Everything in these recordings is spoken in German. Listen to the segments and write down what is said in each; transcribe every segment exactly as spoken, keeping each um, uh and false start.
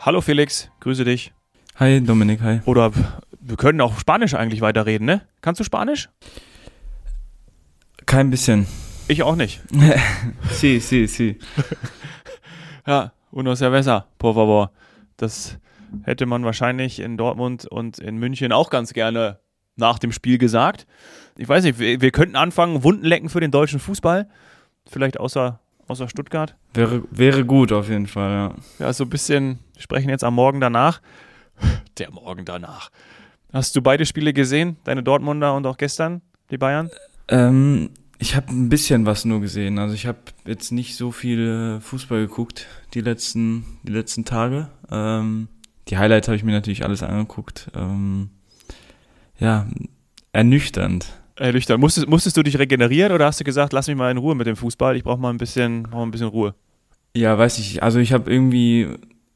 Hallo Felix, grüße dich. Hi Dominik, hi. Oder wir können auch Spanisch eigentlich weiterreden, ne? Kannst du Spanisch? Kein bisschen. Ich auch nicht. Sí, sí, sí. Ja, uno cerveza, por favor. Das hätte man wahrscheinlich in Dortmund und in München auch ganz gerne nach dem Spiel gesagt. Ich weiß nicht, wir, wir könnten anfangen, Wunden lecken für den deutschen Fußball. Vielleicht außer, außer Stuttgart. Wäre, wäre gut auf jeden Fall, ja. Ja, so ein bisschen, wir sprechen jetzt am Morgen danach. Der Morgen danach. Hast du beide Spiele gesehen? Deine Dortmunder und auch gestern, die Bayern? Ähm, ich habe ein bisschen was nur gesehen. Also ich habe jetzt nicht so viel Fußball geguckt die letzten, die letzten Tage. Ähm, die Highlights habe ich mir natürlich alles angeguckt. Ähm, ja, ernüchternd. Ernüchternd. Musstest, musstest du dich regenerieren oder hast du gesagt, lass mich mal in Ruhe mit dem Fußball, ich brauche mal ein bisschen, brauch mal ein bisschen Ruhe? Ja, weiß ich. Also ich habe irgendwie,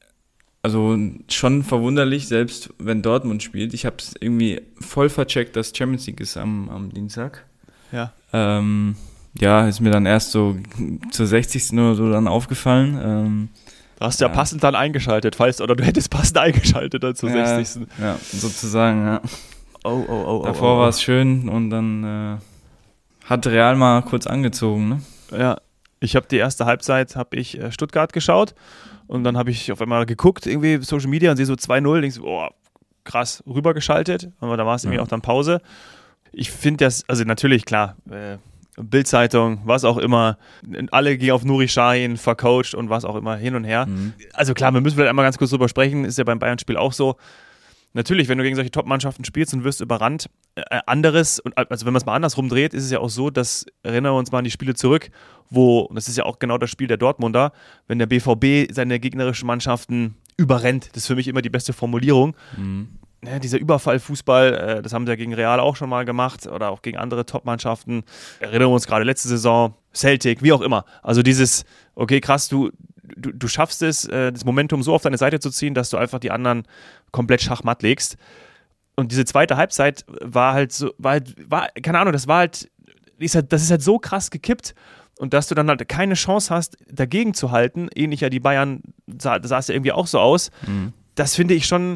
also schon verwunderlich, selbst wenn Dortmund spielt. Ich habe es irgendwie voll vercheckt, dass Champions League ist am, am Dienstag. Ja. Ähm, ja, ist mir dann erst so zur sechzigsten oder so dann aufgefallen. Ähm, Du hast ja, ja passend dann eingeschaltet, falls, oder du hättest passend eingeschaltet dann zur ja, sechzigsten Ja, sozusagen, ja. Oh, oh, oh, Davor oh, oh. war es schön und dann äh, hat Real mal kurz angezogen, ne? Ja, ich habe die erste Halbzeit, habe ich äh, Stuttgart geschaut und dann habe ich auf einmal geguckt, irgendwie Social Media und sehe so zwei null, denkst so, oh, krass, rübergeschaltet, aber da war es irgendwie Ja. auch dann Pause. Ich finde das, also natürlich, klar, äh, Bild-Zeitung, was auch immer, alle gehen auf Nuri Sahin, vercoacht und was auch immer, hin und her. Mhm. Also klar, wir müssen vielleicht einmal ganz kurz drüber sprechen, ist ja beim Bayern-Spiel auch so. Natürlich, wenn du gegen solche Top-Mannschaften spielst und wirst überrannt, äh, anderes, und also wenn man es mal andersrum dreht, ist es ja auch so, dass, erinnern wir uns mal an die Spiele zurück, wo, und das ist ja auch genau das Spiel der Dortmunder, wenn der B V B seine gegnerischen Mannschaften überrennt, das ist für mich immer die beste Formulierung. Mhm. Ja, dieser Überfallfußball, äh, das haben sie ja gegen Real auch schon mal gemacht oder auch gegen andere Top-Mannschaften. Erinnern wir uns gerade letzte Saison, Celtic, wie auch immer. Also dieses, okay, krass, du, du, du schaffst es, äh, das Momentum so auf deine Seite zu ziehen, dass du einfach die anderen komplett schachmatt legst. Und diese zweite Halbzeit war halt so, war halt, war, keine Ahnung, das war halt, ist halt, das ist halt so krass gekippt. Und dass du dann halt keine Chance hast, dagegen zu halten, ähnlich ja die Bayern, sah, sah es ja irgendwie auch so aus. Mhm. Das finde ich schon.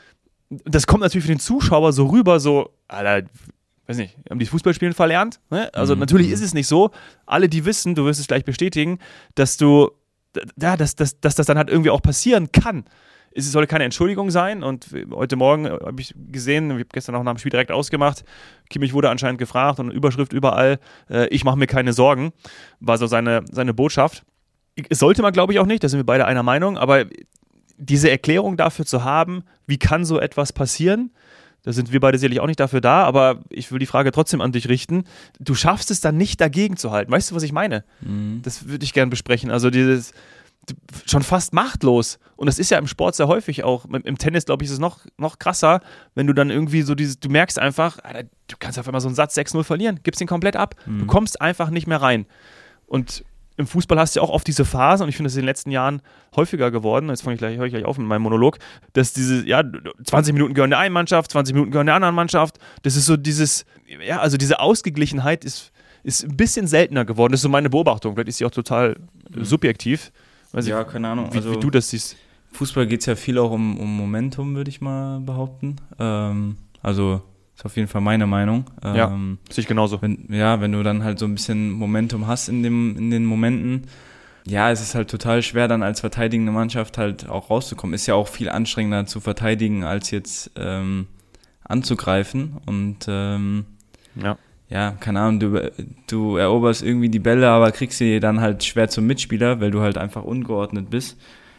Das kommt natürlich für den Zuschauer so rüber, so, Alter, weiß nicht, haben die Fußballspielen verlernt? Ne? Also Mhm. natürlich ist es nicht so. Alle, die wissen, du wirst es gleich bestätigen, dass du, ja, dass, dass, dass das dann halt irgendwie auch passieren kann. Es soll keine Entschuldigung sein und heute Morgen habe ich gesehen, ich habe gestern auch nach dem Spiel direkt ausgemacht, Kimmich wurde anscheinend gefragt und eine Überschrift überall, äh, ich mache mir keine Sorgen, war so seine, seine Botschaft. Es sollte man, glaube ich, auch nicht, da sind wir beide einer Meinung, aber diese Erklärung dafür zu haben, wie kann so etwas passieren, da sind wir beide sicherlich auch nicht dafür da, aber ich will die Frage trotzdem an dich richten. Du schaffst es dann nicht dagegen zu halten. Weißt du, was ich meine? Mhm. Das würde ich gerne besprechen. Also dieses schon fast machtlos. Und das ist ja im Sport sehr häufig auch. Im Tennis, glaube ich, ist es noch, noch krasser, wenn du dann irgendwie so dieses, du merkst einfach, Alter, du kannst auf einmal so einen Satz sechs null verlieren, gibst ihn komplett ab. Mhm. Du kommst einfach nicht mehr rein. Und im Fußball hast du ja auch oft diese Phase, und ich finde, das ist in den letzten Jahren häufiger geworden, jetzt fange ich gleich, höre ich gleich auf mit meinem Monolog, dass diese, ja, zwanzig Minuten gehören der einen Mannschaft, zwanzig Minuten gehören der anderen Mannschaft. Das ist so dieses, ja, also diese Ausgeglichenheit ist, ist ein bisschen seltener geworden. Das ist so meine Beobachtung. Vielleicht ist sie auch total mhm. subjektiv. Weiß ja, ich, keine Ahnung. Wie, also, wie du das siehst. Fußball geht es ja viel auch um, um Momentum, würde ich mal behaupten. Ähm, also ist auf jeden Fall meine Meinung. Ähm, ja, sehe ich genauso. Wenn, ja, wenn du dann halt so ein bisschen Momentum hast in, dem, in den Momenten, ja, es ist halt total schwer, dann als verteidigende Mannschaft halt auch rauszukommen. Ist ja auch viel anstrengender zu verteidigen, als jetzt ähm, anzugreifen. Und ähm, ja. ja, keine Ahnung, du, du eroberst irgendwie die Bälle, aber kriegst sie dann halt schwer zum Mitspieler, weil du halt einfach ungeordnet bist.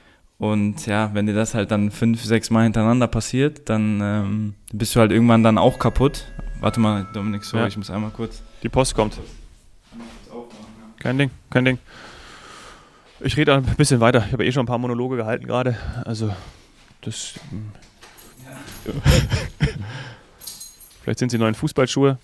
Und ja, wenn dir das halt dann fünf, sechs Mal hintereinander passiert, dann ähm, bist du halt irgendwann dann auch kaputt. Warte mal, Dominik, sorry, ja. ich muss einmal kurz. Die Post kommt. Kein Ding, kein Ding. Ich rede ein bisschen weiter. Ich habe eh schon ein paar Monologe gehalten gerade. Also, das... Ja. Vielleicht sind sie neuen Fußballschuhe.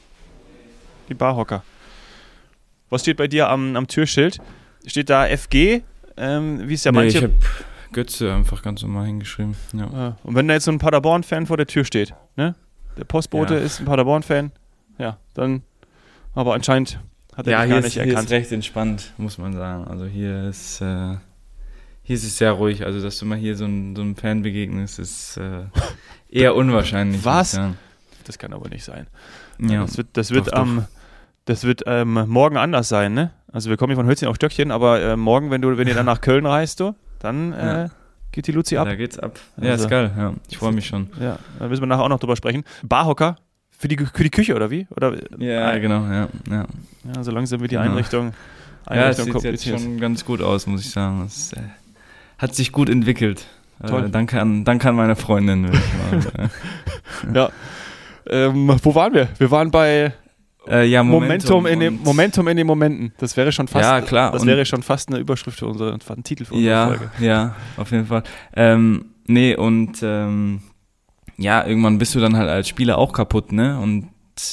Die Barhocker. Was steht bei dir am, am Türschild? Steht da F G? Ähm, wie es ja nee, manche... ich habe Götze einfach ganz normal hingeschrieben. Ja. Ja. Und wenn da jetzt so ein Paderborn-Fan vor der Tür steht, ne? Der Postbote Ja. ist ein Paderborn-Fan, ja, dann... Aber anscheinend hat er Ja, dich hier gar ist, nicht hier erkannt. ist recht entspannt, muss man sagen. Also hier ist, äh, Hier ist es sehr ruhig, also dass du mal hier so einem so Fan begegnest, ist äh, eher unwahrscheinlich. Was? Das kann aber nicht sein. Ja, das wird, das wird, doch, ähm, doch. das wird ähm, morgen anders sein, ne? Also wir kommen hier von Hölzchen auf Stöckchen, aber äh, morgen, wenn du, wenn ihr dann nach Köln reist, du, dann äh, Ja. geht die Luzi ab. Da geht's ab. Ja, Also- ist geil, ja. Ich freue mich schon. Ja, da müssen wir nachher auch noch drüber sprechen. Barhocker für die, für die Küche, oder wie? Oder, Ja, genau, ja. Ja, ja, so langsam wird die Genau. Einrichtung, ja es Einrichtung sieht jetzt kompliziert. schon ganz gut aus, muss ich sagen. Es äh, hat sich gut entwickelt. Toll. Äh, danke, an, danke an meine Freundin. Will ich mal, Ja. Ähm, wo waren wir? Wir waren bei äh, ja, Momentum, in den und- Momentum in den Momenten. Das wäre schon fast, Ja, klar. das Und- wäre schon fast eine Überschrift für unsere, ein Titel für unsere Ja, Folge. ja, auf jeden Fall. Ähm, nee, und ähm, ja, irgendwann bist du dann halt als Spieler auch kaputt, ne? Und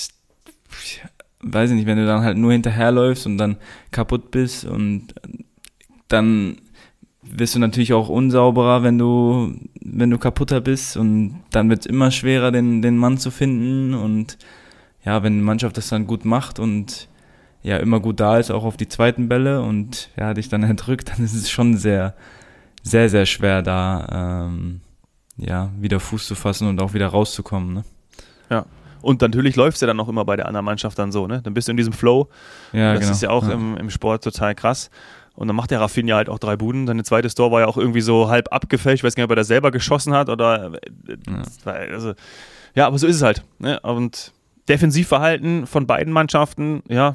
weiß ich nicht, wenn du dann halt nur hinterherläufst und dann kaputt bist und dann wirst du natürlich auch unsauberer, wenn du, wenn du kaputter bist und dann wird es immer schwerer, den, den Mann zu finden und ja, wenn die Mannschaft das dann gut macht und ja, immer gut da ist, auch auf die zweiten Bälle und ja, dich dann erdrückt, dann ist es schon sehr, sehr, sehr schwer da, ähm, ja, wieder Fuß zu fassen und auch wieder rauszukommen, ne? Ja. Und natürlich läuft es ja dann auch immer bei der anderen Mannschaft dann so, ne? Dann bist du in diesem Flow. Ja, das genau. ist ja auch ja. Im, im Sport total krass. Und dann macht der Rafinha halt auch drei Buden. Sein zweites Tor war ja auch irgendwie so halb abgefälscht. Ich weiß gar nicht, ob er das selber geschossen hat oder. Ja. Also, ja, aber so ist es halt. Ne? Und Defensivverhalten von beiden Mannschaften, ja.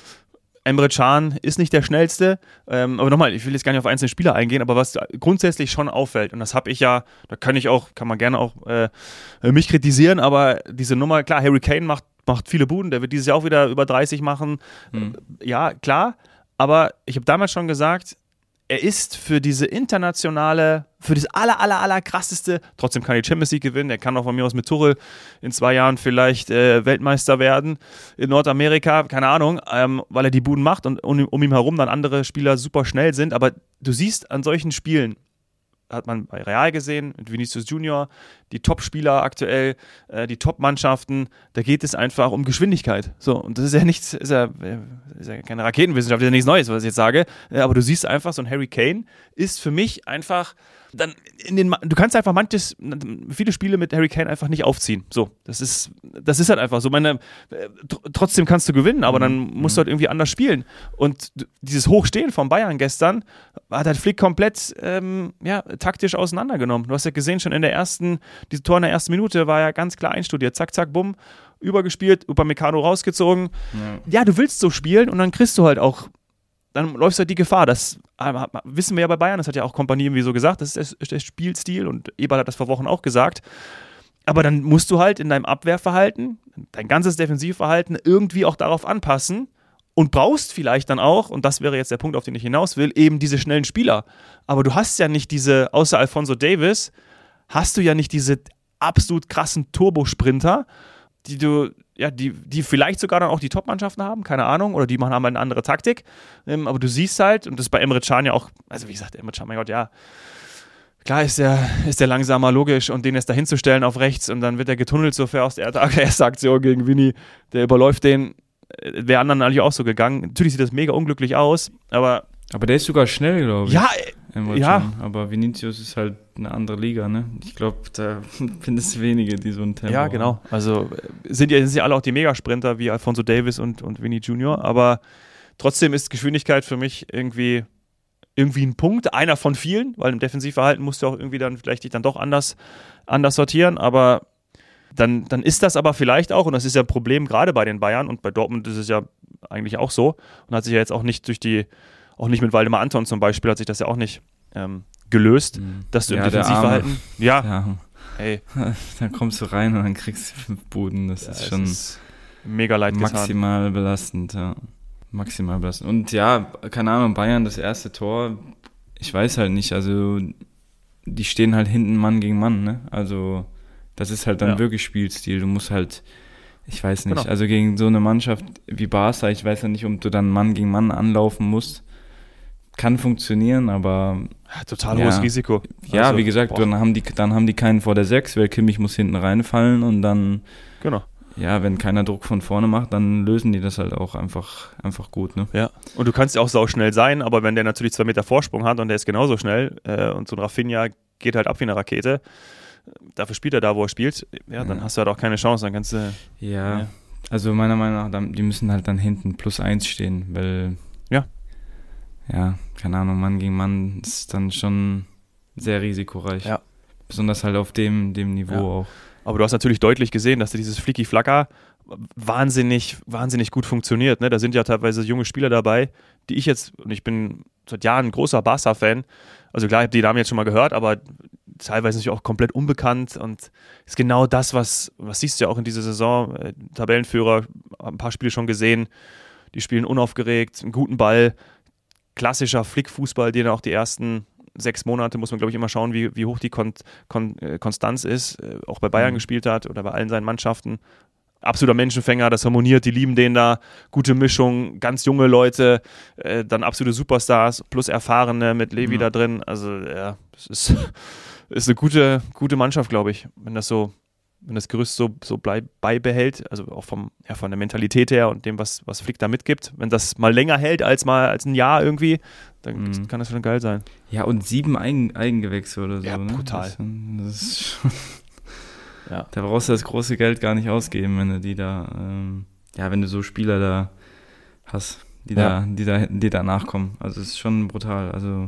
Emre Can ist nicht der schnellste, ähm, aber nochmal, ich will jetzt gar nicht auf einzelne Spieler eingehen, aber was grundsätzlich schon auffällt, und das habe ich ja, da kann ich auch, kann man gerne auch äh, mich kritisieren, aber diese Nummer, klar, Harry Kane macht, macht viele Buden, der wird dieses Jahr auch wieder über dreißig machen, Hm. ja, klar, aber ich habe damals schon gesagt, er ist für diese internationale, für das aller, aller, aller krasseste, trotzdem kann er die Champions League gewinnen, er kann auch von mir aus mit Tuchel in zwei Jahren vielleicht äh, Weltmeister werden in Nordamerika, keine Ahnung, ähm, weil er die Buden macht und um, um ihn herum dann andere Spieler super schnell sind, aber du siehst an solchen Spielen, hat man bei Real gesehen, mit Vinicius Junior, die Top-Spieler aktuell, äh, die Top-Mannschaften, da geht es einfach um Geschwindigkeit. So, und das ist ja nichts, ist ja, ist ja keine Raketenwissenschaft, ist ja nichts Neues, was ich jetzt sage, äh, aber du siehst einfach, so ein Harry Kane ist für mich einfach dann in den, du kannst einfach manches, viele Spiele mit Harry Kane einfach nicht aufziehen. So, das ist, das ist halt einfach so. Meine, äh, tr- trotzdem kannst du gewinnen, aber dann musst du halt irgendwie anders spielen. Und d- dieses Hochstehen von Bayern gestern hat halt Flick komplett ähm, ja, taktisch auseinandergenommen. Du hast ja gesehen, schon in der ersten, dieses Tor in der ersten Minute war ja ganz klar einstudiert. Zack, zack, bumm, übergespielt, Upamecano rausgezogen. Ja. Ja, du willst so spielen und dann kriegst du halt auch, dann läufst du halt die Gefahr. Das äh, wissen wir ja bei Bayern, das hat ja auch Kompanie irgendwie so gesagt, das ist der, der Spielstil und Eberl hat das vor Wochen auch gesagt. Aber dann musst du halt in deinem Abwehrverhalten, dein ganzes Defensivverhalten irgendwie auch darauf anpassen und brauchst vielleicht dann auch, und das wäre jetzt der Punkt, auf den ich hinaus will, eben diese schnellen Spieler. Aber du hast ja nicht diese, außer Alphonso Davies, hast du ja nicht diese absolut krassen Turbosprinter, die du, ja, die, die vielleicht sogar dann auch die Top-Mannschaften haben, keine Ahnung, oder die machen haben eine andere Taktik. Ähm, aber du siehst halt, und das ist bei Emre Can ja auch, also wie gesagt, Emre Can, mein Gott, ja, klar ist der, ist der langsamer, logisch, und den jetzt da hinzustellen auf rechts und dann wird er getunnelt so für aus der erste Aktion gegen Vinny, der überläuft den, äh, wäre anderen natürlich auch so gegangen. Natürlich sieht das mega unglücklich aus, aber Aber der ist sogar schnell, glaube ich. ja, Emre ja. Can. Aber Vinicius ist halt eine andere Liga, ne? Ich glaube, da findest du wenige, die so ein Tempo ja, genau. Also äh, sind ja, sind ja alle auch die Megasprinter wie Alphonso Davies und, und Vinny Junior, aber trotzdem ist Geschwindigkeit für mich irgendwie, irgendwie ein Punkt, einer von vielen, weil im Defensivverhalten musst du auch irgendwie dann vielleicht dich dann doch anders, anders sortieren, aber dann, dann ist das aber vielleicht auch, und das ist ja ein Problem gerade bei den Bayern und bei Dortmund ist es ja eigentlich auch so und hat sich ja jetzt auch nicht durch die, auch nicht mit Waldemar Anton zum Beispiel, hat sich das ja auch nicht ähm, gelöst, Mhm. dass du Ja, im der Defensivverhalten, ja, Ja, ey, dann kommst du rein und dann kriegst du fünf Buden. Das ja, ist es schon ist mega leid getan. maximal belastend, ja. Maximal belastend. Und ja, keine Ahnung, Bayern, das erste Tor, ich weiß halt nicht, also die stehen halt hinten Mann gegen Mann, ne? Also das ist halt dann Ja. wirklich Spielstil. Du musst halt, ich weiß nicht, Genau. also gegen so eine Mannschaft wie Barca, ich weiß ja nicht, ob du dann Mann gegen Mann anlaufen musst. Kann funktionieren, aber Ja, total Ja. hohes Risiko. ja, Also, wie gesagt, boah, dann haben die dann haben die keinen vor der sechs, weil Kimmich muss hinten reinfallen und dann genau. ja, wenn keiner Druck von vorne macht, dann lösen die das halt auch einfach, einfach gut, ne? Ja, und du kannst ja auch sauschnell sein, aber wenn der natürlich zwei Meter Vorsprung hat und der ist genauso schnell äh, und so ein Rafinha geht halt ab wie eine Rakete, dafür spielt er da, wo er spielt, ja, dann Ja. hast du halt auch keine Chance, dann kannst du, Ja, Ja. also meiner Meinung nach, dann- die müssen halt dann hinten plus eins stehen, weil, Ja. ja, keine Ahnung, Mann gegen Mann ist dann schon sehr risikoreich. Ja. Besonders halt auf dem, dem Niveau Ja. auch. aber du hast natürlich deutlich gesehen, dass dieses Flicky-Flacker wahnsinnig, wahnsinnig gut funktioniert, ne? Da sind ja teilweise junge Spieler dabei, die ich jetzt, und ich bin seit Jahren ein großer Barca-Fan, also klar, ich habe die Namen jetzt schon mal gehört, aber teilweise natürlich auch komplett unbekannt und ist genau das, was, was siehst du ja auch in dieser Saison, äh, Tabellenführer, ein paar Spiele schon gesehen, die spielen unaufgeregt, einen guten Ball, klassischer Flick-Fußball, den auch die ersten sechs Monate, muss man glaube ich immer schauen, wie, wie hoch die Kon Kon äh, Konstanz ist, äh, auch bei Bayern Mhm. gespielt hat oder bei allen seinen Mannschaften. Absoluter Menschenfänger, das harmoniert, die lieben den da, gute Mischung, ganz junge Leute, äh, dann absolute Superstars, plus Erfahrene mit Levi Ja. da drin, also ja, es ist, ist eine gute, gute Mannschaft, glaube ich, wenn das so, wenn das Gerüst so, so bleib, beibehält, also auch vom, ja, von der Mentalität her und dem, was, was Flick da mitgibt, wenn das mal länger hält als mal als ein Jahr irgendwie, dann Mhm. kann das schon geil sein. Ja, und sieben Eigen, Eigengewächse oder so, Ja, ne? brutal. Das, das ist schon, Ja. da brauchst du das große Geld gar nicht ausgeben, wenn du die da, ähm, ja, wenn du so Spieler da hast, die Ja. da, die da, die da nachkommen. Also es ist schon brutal. Also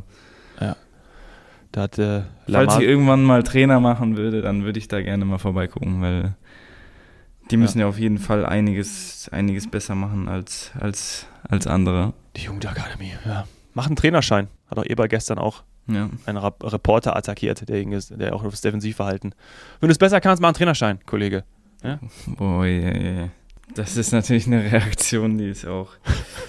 Da hat äh, falls Lamar, ich irgendwann mal Trainer machen würde, dann würde ich da gerne mal vorbeigucken, weil die müssen ja, auf jeden Fall einiges, einiges besser machen als, als, als andere. die Jugendakademie, ja. Macht einen Trainerschein, hat auch Eber gestern auch Ja. einen Rap- Reporter attackiert, der, ist, der auch auf das Defensivverhalten. Wenn du es besser kannst, mach einen Trainerschein, Kollege. Oh, je, je. Das ist natürlich eine Reaktion, die ist auch.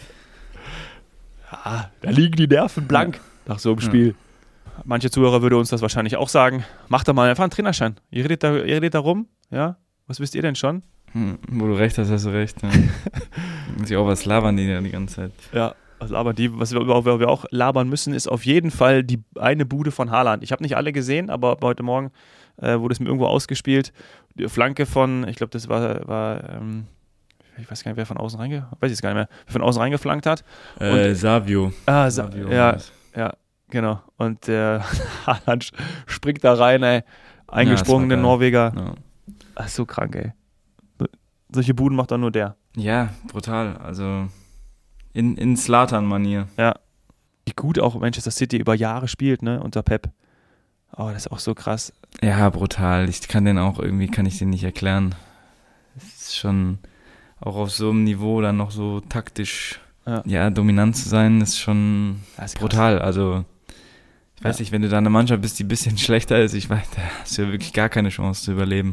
Ja, da liegen die Nerven blank nach so einem Ja. Spiel. Manche Zuhörer würde uns das wahrscheinlich auch sagen. Macht doch mal einfach einen Trainerschein. Ihr redet da, ihr redet da rum, ja? Was wisst ihr denn schon? Hm, wo du recht hast, hast du recht. Ja. Muss ich auch was labern die da die ganze Zeit. Ja, was labern die, was wir, über wir auch labern müssen, ist auf jeden Fall die eine Bude von Haaland. Ich habe nicht alle gesehen, aber heute Morgen äh, wurde es mir irgendwo ausgespielt. Die Flanke von, ich glaube, das war, war ähm, ich weiß gar nicht, wer von außen reinge, weiß ich jetzt gar nicht mehr, wer von außen reingeflankt hat. Äh, Savio. Ah, Sa Savio ja, war das. ja, genau. Und der Haaland springt da rein, ey. Eingesprungen, Ja, der das war Norweger. Ja. Ach, ist so krank, ey. Solche Buden macht doch nur der. Ja, brutal. Also in, in Zlatan-Manier. Wie gut auch Manchester City über Jahre spielt, ne, unter Pep. Oh, das ist auch so krass. Ja, brutal. Ich kann den auch irgendwie, kann ich den nicht erklären. Es ist schon auch auf so einem Niveau dann noch so taktisch, Ja. ja, dominant zu sein, ist schon Das ist krass. brutal. Also ich weiß Ja. nicht, wenn du da eine Mannschaft bist, die ein bisschen schlechter ist, ich weiß, da hast du ja wirklich gar keine Chance zu überleben.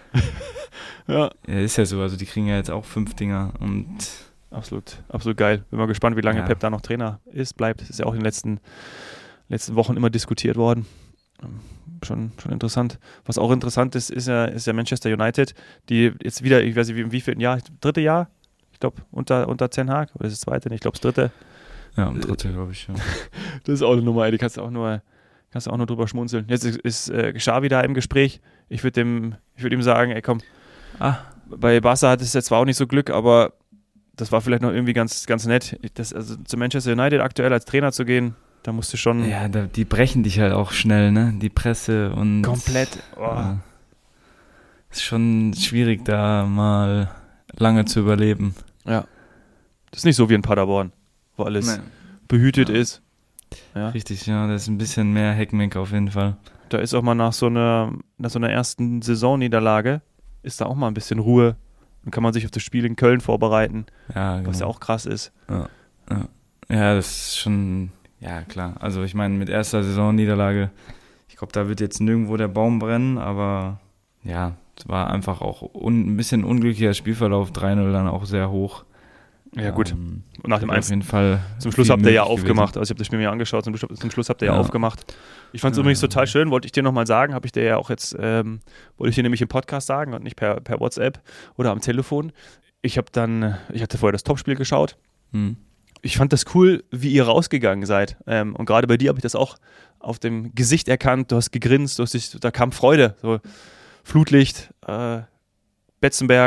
Ja, Ja, ist ja so, also die kriegen ja jetzt auch fünf Dinger und absolut, absolut geil. Bin mal gespannt, wie lange Ja. Pep da noch Trainer ist, bleibt. Das ist ja auch in den letzten, letzten Wochen immer diskutiert worden. Ähm, Schon, schon interessant. Was auch interessant ist, ist ja, ist ja Manchester United, die jetzt wieder, ich weiß nicht, wie, im wievielten Jahr, dritte Jahr, ich glaube, unter, unter Ten Hag, oder ist es das zweite? Ich glaube, das dritte. ja, am dritte, glaube ich, ja. Das ist auch eine Nummer, ey, die kannst du auch nur, kannst du auch nur drüber schmunzeln. Jetzt ist, ist äh, Xavi da im Gespräch. Ich würde dem, ich würde ihm sagen, ey, komm, Ah, bei Barca hat es jetzt zwar auch nicht so Glück, aber das war vielleicht noch irgendwie ganz, ganz nett. Das, also zu Manchester United aktuell als Trainer zu gehen, da musst du schon ja, da, die brechen dich halt auch schnell, ne? Die Presse und komplett. Oh. Ja. Ist schon schwierig, da mal lange zu überleben. Ja. Das ist nicht so wie in Paderborn, wo alles behütet Ja. ist. Ja. Richtig, ja, das ist ein bisschen mehr Heckmeck auf jeden Fall. Da ist auch mal nach so einer, nach so einer ersten Saisonniederlage, ist da auch mal ein bisschen Ruhe. Dann kann man sich auf das Spiel in Köln vorbereiten, Ja, genau. was ja auch krass ist. Ja, ja. ja, das ist schon, ja klar. Also ich meine, mit erster Saisonniederlage, ich glaube, da wird jetzt nirgendwo der Baum brennen, aber ja, es war einfach auch un, ein bisschen unglücklicher Spielverlauf, drei null dann auch sehr hoch. Ja, gut. Ähm, Und nach dem auf eins jeden Fall zum Schluss viel habt ihr ja möglich aufgemacht. Also ich habe das Spiel mir angeschaut, zum Schluss, zum Schluss habt ihr ja, Ja. aufgemacht. Ich fand es Ja. übrigens total schön, wollte ich dir nochmal sagen, habe ich dir ja auch jetzt, ähm, wollte ich dir nämlich im Podcast sagen und nicht per, per WhatsApp oder am Telefon. Ich habe dann, ich hatte vorher das Topspiel geschaut. Hm. Ich fand das cool, wie ihr rausgegangen seid. Ähm, und gerade bei dir habe ich das auch auf dem Gesicht erkannt. Du hast gegrinst, du hast dich, da kam Freude. So Flutlicht, äh, Betzenberg,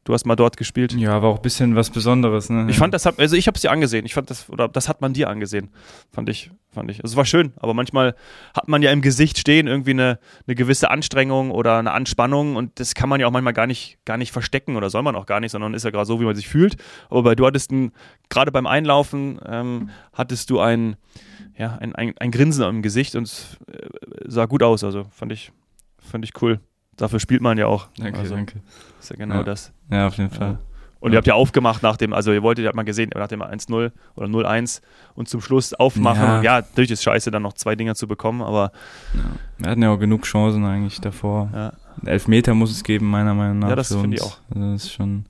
Du hast mal dort gespielt. Ja, war auch ein bisschen was Besonderes, ne? Ich fand das, hat- also ich habe es dir angesehen. Ich fand das, oder das hat man dir angesehen. Fand ich, fand ich. Also es war schön, aber manchmal hat man ja im Gesicht stehen irgendwie eine, eine gewisse Anstrengung oder eine Anspannung und das kann man ja auch manchmal gar nicht, gar nicht verstecken oder soll man auch gar nicht, sondern ist ja gerade so, wie man sich fühlt. Aber bei, du hattest ein, gerade beim Einlaufen ähm, hattest du ein, ja, ein, ein, ein Grinsen im Gesicht und es äh, sah gut aus. Also fand ich, fand ich cool. Dafür spielt man ja auch. Danke, also, danke. ist ja genau Ja. das. Ja, auf jeden Fall. Ja. Und Ja. ihr habt ja aufgemacht nach dem, also ihr wolltet, ihr habt mal gesehen, nach dem eins null oder null eins und zum Schluss aufmachen. Ja. Und ja, natürlich ist es scheiße, dann noch zwei Dinger zu bekommen, aber Ja. Wir hatten ja auch genug Chancen eigentlich davor. ja, Elfmeter muss es geben, meiner Meinung nach. Ja, das für finde ich uns. auch. Also das ist schon.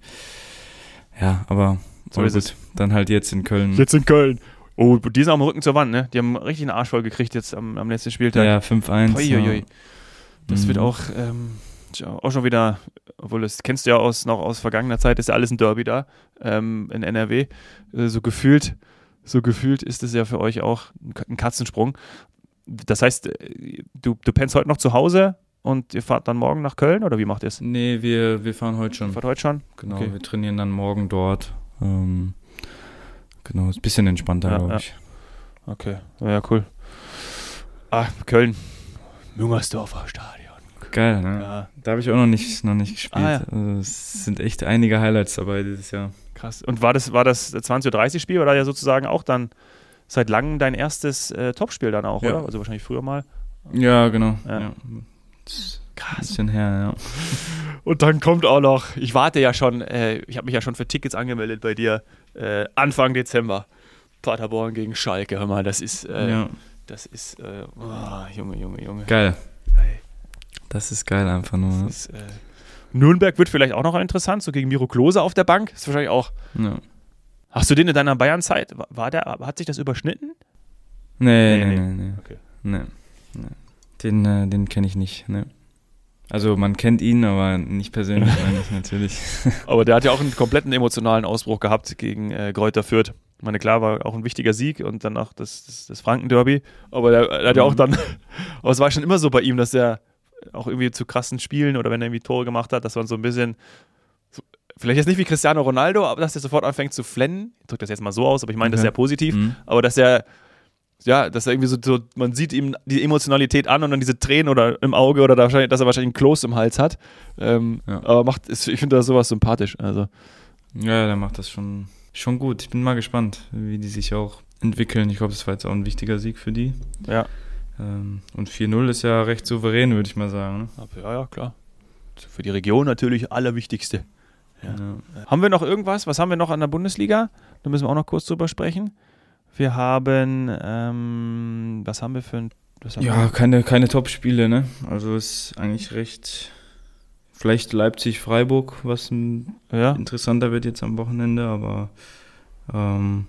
Ja, aber So so ist gut. es. Dann halt jetzt in Köln. jetzt in Köln. Oh, die sind am Rücken zur Wand, ne? Die haben richtig einen Arsch voll gekriegt jetzt am, am letzten Spieltag. Ja, fünf eins. Uiuiui. Ja. Das Mhm. wird auch, ähm, tja, auch schon wieder, obwohl das kennst du ja aus, noch aus vergangener Zeit, ist ja alles ein Derby da ähm, in N R W. Äh, so gefühlt, so gefühlt ist es ja für euch auch ein K- ein Katzensprung. Das heißt, äh, du, du pennst heute noch zu Hause und ihr fahrt dann morgen nach Köln oder wie macht ihr es? Nee, wir, wir fahren heute schon. Fahrt heute schon? Genau, Okay. wir trainieren dann morgen dort. Ähm, genau, ist ein bisschen entspannter, Ja, glaube ja. ich. Okay, ja, cool. Ah, Köln. Müngersdorfer Stadion. Geil, ne? Ja, Da habe ich auch noch nicht, noch nicht gespielt. Ah, ja. Also es sind echt einige Highlights dabei dieses Jahr. krass. Und war das, war das zwanzig Uhr dreißig Spiel oder ja sozusagen auch dann seit langem dein erstes äh, Topspiel dann auch, Ja. oder? Also wahrscheinlich früher mal. Ja, genau. Ja. Ja. Das ist ein Krass. bisschen her, ja. Und dann kommt auch noch, ich warte ja schon, äh, ich habe mich ja schon für Tickets angemeldet bei dir, äh, Anfang Dezember. Paderborn gegen Schalke, hör mal, das ist, äh, ja. das ist, äh, oh, Junge, Junge, Junge. Geil. Ey, Das ist geil einfach nur. Ne? das ist, äh, Nürnberg wird vielleicht auch noch interessant, so gegen Miro Klose auf der Bank, ist wahrscheinlich auch. Ja. Hast du den in deiner Bayern-Zeit, war- war der, hat sich das überschnitten? Nee, Nee, nee, nee. nee. nee. Okay. nee. nee. Den, äh, den kenne ich nicht, ne. Also man kennt ihn, aber nicht persönlich, meine ich natürlich. Aber der hat ja auch einen kompletten emotionalen Ausbruch gehabt gegen äh, Greuther Fürth. Ich meine, klar, war auch ein wichtiger Sieg und dann auch das, das, das Franken-Derby. Aber der, der hat ja auch Mhm. dann, aber es war schon immer so bei ihm, dass er auch irgendwie zu krassen Spielen oder wenn er irgendwie Tore gemacht hat, dass man so ein bisschen, so, vielleicht jetzt nicht wie Cristiano Ronaldo, aber dass er sofort anfängt zu flennen. Ich drücke das jetzt mal so aus, aber ich meine das Okay. sehr positiv. Mhm. Aber dass er, ja, dass er irgendwie so, so, man sieht ihm die Emotionalität an und dann diese Tränen oder im Auge oder da wahrscheinlich, dass er wahrscheinlich einen Kloß im Hals hat. Ähm, Ja. Aber macht, ist, ich finde da sowas sympathisch. Also. Ja, der macht das schon, schon gut. Ich bin mal gespannt, wie die sich auch entwickeln. Ich glaube, das war jetzt auch ein wichtiger Sieg für die. Ja. Ähm, und vier null ist ja recht souverän, würde ich mal sagen. Ne? Ja, ja, klar. Für die Region natürlich allerwichtigste. Ja. Ja. Haben wir noch irgendwas? Was haben wir noch an der Bundesliga? Da müssen wir auch noch kurz drüber sprechen. Wir haben, ähm, was haben wir für ein... Was haben Ja, keine, keine Top-Spiele, ne? Also ist eigentlich recht. Vielleicht Leipzig-Freiburg, was ein wir? Ja. interessanter wird jetzt am Wochenende, aber ähm,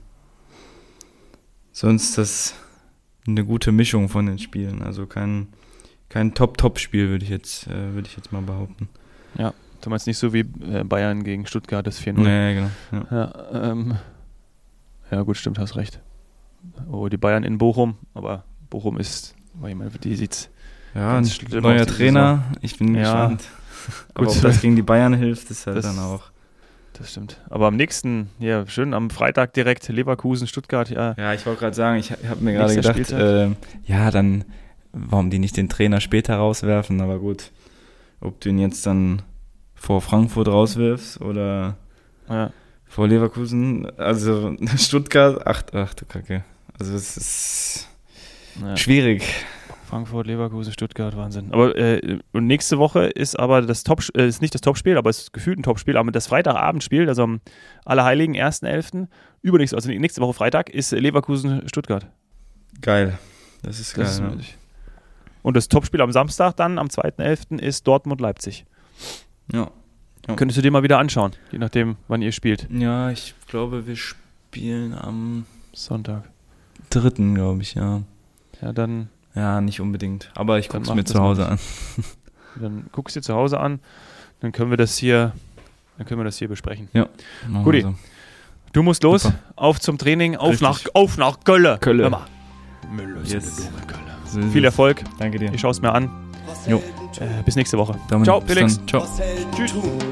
sonst das eine gute Mischung von den Spielen. Also kein, kein Top-Top-Spiel, würde ich jetzt, äh, würde ich jetzt mal behaupten. Du meinst nicht so wie äh, Bayern gegen Stuttgart, das vier null. Nee, genau. Ja. Ja, ähm, ja, gut, stimmt, hast recht. Oh, die Bayern in Bochum, aber Bochum ist, weil ich meine, für die sieht's Ja, Ganz ein schlimm neuer aus die Trainer, ich bin Ja. gespannt. Aber Gut. ob das gegen die Bayern hilft, ist halt Das- dann auch. Das stimmt. Aber am nächsten, ja, schön, am Freitag direkt Leverkusen, Stuttgart, ja. Ja, ich wollte gerade sagen, ich habe mir gerade Nächster gedacht, Spieltag. äh, ja, dann, warum die nicht den Trainer später rauswerfen, aber gut, ob du ihn jetzt dann vor Frankfurt rauswirfst oder ja. vor Leverkusen, also Stuttgart, ach, ach du Kacke, also es ist ja. schwierig. Frankfurt, Leverkusen, Stuttgart, Wahnsinn. Aber äh, und nächste Woche ist aber das Top, äh, ist nicht das Topspiel, aber es ist gefühlt ein Topspiel, aber das Freitagabendspiel, also am Allerheiligen, ersten elften übernächste, also nächste Woche Freitag, ist Leverkusen, Stuttgart. Geil, das ist Das geil. ist ja. Und das Topspiel am Samstag dann, am zweiten elften ist Dortmund, Leipzig. Ja. Ja. Könntest du dir mal wieder anschauen, je nachdem, wann ihr spielt. ja, ich glaube, wir spielen am Sonntag. dritten, glaube ich, ja. Ja, dann, Ja, nicht unbedingt, aber ich Dann gucke es mach mir das zu Hause mal. an. dann guckst du dir zu Hause an, dann können wir das hier, dann können wir das hier besprechen. Machen Guti. wir so. Du musst los, Super. auf zum Training, auf Richtig. nach, auf nach Köln. Köln. Hör mal. Müller ist Yes. eine dumme Köln. So ist Viel es. Erfolg, Danke dir. ich schaue es mir an. Jo. Äh, bis nächste Woche. Dominik, Ciao, bis Felix. dann. Ciao. Tschüss.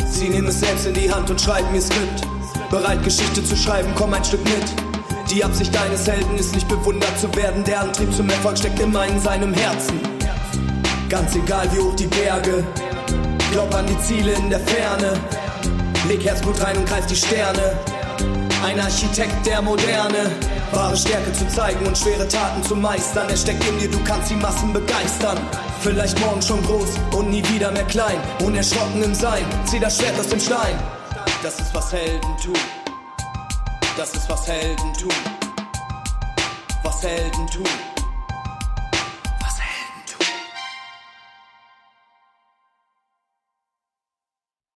Sie nehmen es selbst in die Hand und schreiben ihr Skript. Bereit Geschichte zu schreiben, komm ein Stück mit. Die Absicht eines Helden ist nicht bewundert zu werden. Der Antrieb zum Erfolg steckt immer in seinem Herzen. Ganz egal wie hoch die Berge, glaub an die Ziele in der Ferne. Leg Herzblut rein und greif die Sterne. Ein Architekt der Moderne. Wahre Stärke zu zeigen und schwere Taten zu meistern. Er steckt in dir, du kannst die Massen begeistern. Vielleicht morgen schon groß und nie wieder mehr klein. Unerschrocken im Sein, zieh das Schwert aus dem Stein. Das ist was Helden tun. Das ist was Helden tun. Was Helden tun.